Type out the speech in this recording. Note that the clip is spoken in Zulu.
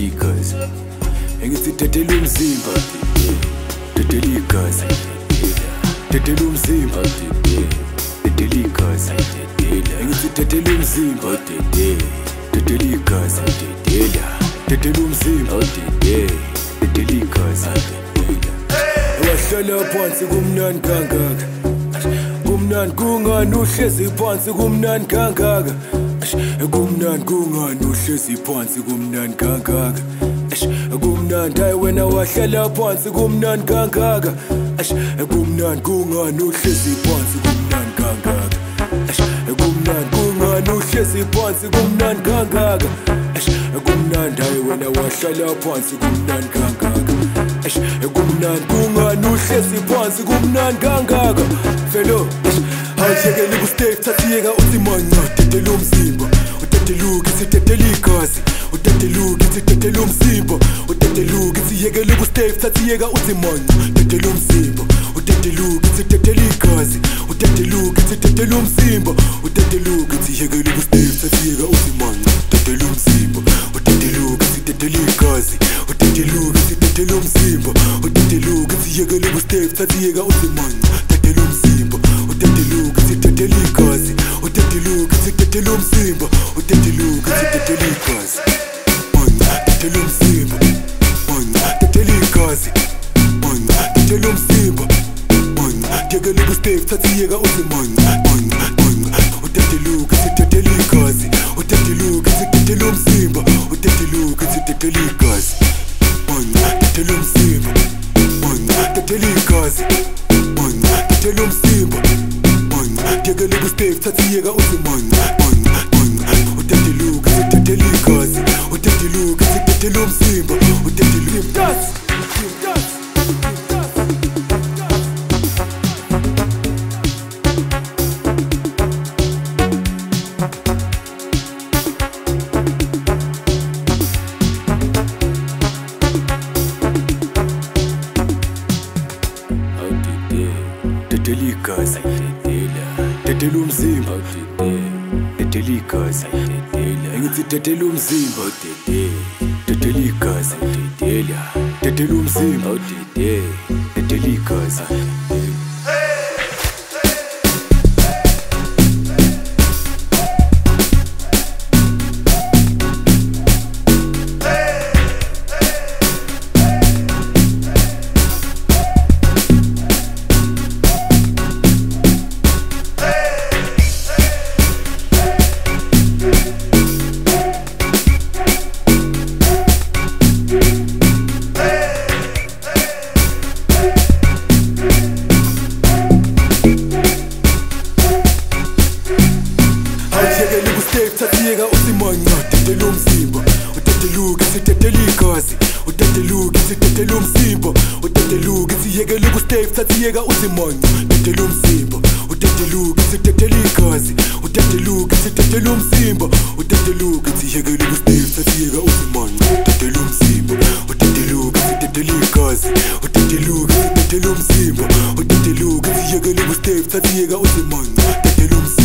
igazi engithi dedela umzimba dedela igazi dedela umzimba dedela igazi engithi dedela umzimba dedela igazi dedela umzimba dedela igazi wahlala phansi kumnandi kangaka kumnandi kungani uhlezi phansi kumnandi kangaka kumnandi kungani uhlezi phansi kumnandi kangaka kumnandi hayi wena wahlala phansi kumnandi kangaka kumnandi kungani uhlezi phansi kumnandi kangaka kumnandi kungani uhlezi phansi kumnandi kangaka kumnandi hayi wena wahlala phansi kumnandi kangaka kumnandi kungani uhlezi phansi kumnandi kangaka felo awuhlekeli ku-stage thathiyeka uthi manya dedela umzimba udedeluka ithi dedela igazi udedeluka ithi dedela umzimba udedeluka ithi yekele ku-stage thathiyeka uthi manya dedela umzimba udedeluka ithi dedela igazi udedeluka ithi dedela umzimba udedeluka ithi yekele ku-stage thathiyeka uthi manya dedela umzimba udedeluka ithi dedela igazi udedeluka ithi dedela umzimba udedeluka ithi yekele ku-stage thathiyeka uthi manya dedela umzimba udedeluka ithi dedela igazi udedeluka ithi dedela umzimba udedeluka ithi dedela igazi manya dedela umzimba manya dedela igazi manya dedela umzimba manya yekele ku-stage thathiyeka uthi manya udedeluka ithi dedela igazi udedeluka ithi dedela umzimba udedeluka ithi dedela igazi manya dedela umzimba manya dedela igazi manya dedela umzimba yekele ku-stage thathiyeka uthi manya udedeluka ithi dedela igazi udedeluka ithi dedela umzimba udedeluka dedela igazi dedela umzimba dedela igazi engithi dedela umzimba dedela igazi dedela umzimba dedela igazi thathiyeka uthi manya dedela umzimba udedeluka ithi dedela igazi udedeluka ithi dedela umzimba udedeluka ithi yekele ku-stage thathiyeka uthi manya dedela umzimba udedeluka ithi dedela igazi udedeluka ithi dedela umzimba udedeluka ithi yekele ku-stage thathiyeka uthi manya dedela umzimba udedeluka ithi dedela igazi udedeluka ithi dedela umzimba udedeluka ithi yekele ku-stage thathiyeka uthi manya dedela umzimba